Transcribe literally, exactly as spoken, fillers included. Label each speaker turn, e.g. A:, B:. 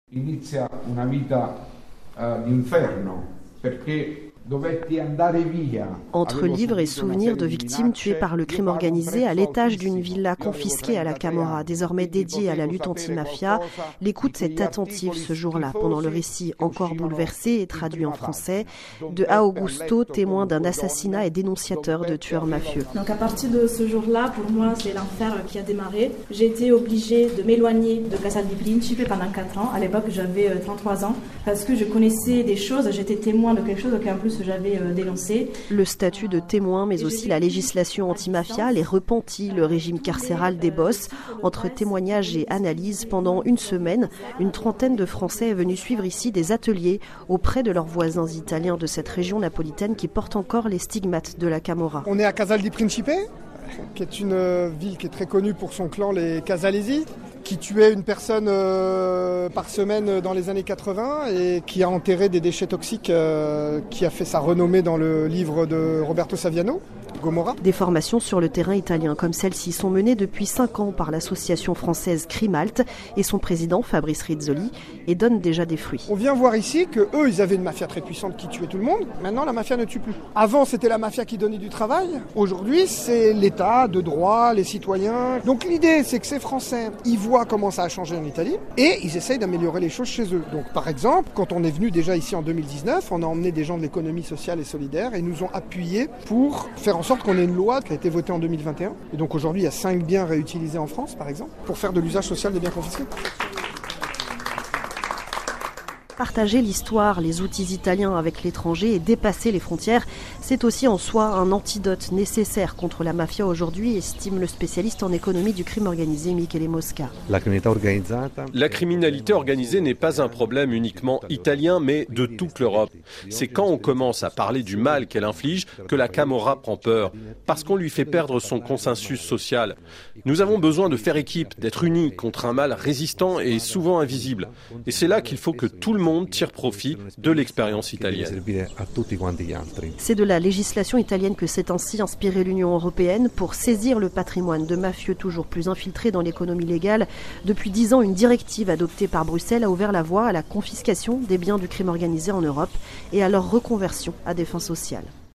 A: Inizia una vita uh, d'inferno perché dovetti andare via.
B: Entre livres et souvenirs de victimes tuées par le crime organisé à l'étage d'une villa confisquée à la Camorra, désormais dédiée à la lutte anti-mafia, l'écoute est attentive ce jour-là, pendant le récit encore bouleversé et traduit en français de Augusto, témoin d'un assassinat et dénonciateur de tueurs mafieux.
C: Donc à partir de ce jour-là, pour moi, c'est l'enfer qui a démarré. J'ai été obligée de m'éloigner de Casal di Principe pendant quatre ans. À l'époque, j'avais trente-trois ans, parce que je connaissais des choses, j'étais témoin de quelque chose qu'en plus j'avais dénoncé.
B: Le statut de témoin, mais aussi la législation anti-mafia, les repentis, le régime carcéral des boss. Entre témoignages et analyses, pendant une semaine, une trentaine de Français est venu suivre ici des ateliers auprès de leurs voisins italiens de cette région napolitaine qui porte encore les stigmates de la Camorra.
D: On est à Casal di Principe, qui est une ville qui est très connue pour son clan, les Casalesi, qui tuait une personne euh, par semaine dans les années quatre-vingts et qui a enterré des déchets toxiques, euh, qui a fait sa renommée dans le livre de Roberto Saviano, Gomorra.
B: Des formations sur le terrain italien comme celle-ci sont menées depuis cinq ans par l'association française Crimalt et son président Fabrice Rizzoli et donnent déjà des fruits.
D: On vient voir ici que eux, ils avaient une mafia très puissante qui tuait tout le monde. Maintenant, la mafia ne tue plus. Avant, c'était la mafia qui donnait du travail. Aujourd'hui, c'est l'État, de droit, les citoyens. Donc l'idée, c'est que ces Français, ils voient comment ça a changé en Italie et ils essayent d'améliorer les choses chez eux. Donc par exemple, quand on est venu déjà ici en deux mille dix-neuf, on a emmené des gens de l'économie sociale et solidaire et ils nous ont appuyés pour faire en sorte qu'on ait une loi qui a été votée en deux mille vingt et un. Et donc aujourd'hui, il y a cinq biens réutilisés en France, par exemple, pour faire de l'usage social des biens confisqués.
B: Partager l'histoire, les outils italiens avec l'étranger et dépasser les frontières, c'est aussi en soi un antidote nécessaire contre la mafia aujourd'hui, estime le spécialiste en économie du crime organisé Michele Mosca.
E: La criminalité organisée n'est pas un problème uniquement italien, mais de toute l'Europe. C'est quand on commence à parler du mal qu'elle inflige que la Camorra prend peur, parce qu'on lui fait perdre son consensus social. Nous avons besoin de faire équipe, d'être unis contre un mal résistant et souvent invisible. Et c'est là qu'il faut que tout le monde tire profit de l'expérience italienne.
B: C'est de la législation italienne que s'est ainsi inspirée l'Union européenne pour saisir le patrimoine de mafieux toujours plus infiltrés dans l'économie légale. Depuis dix ans, une directive adoptée par Bruxelles a ouvert la voie à la confiscation des biens du crime organisé en Europe et à leur reconversion à des fins sociales.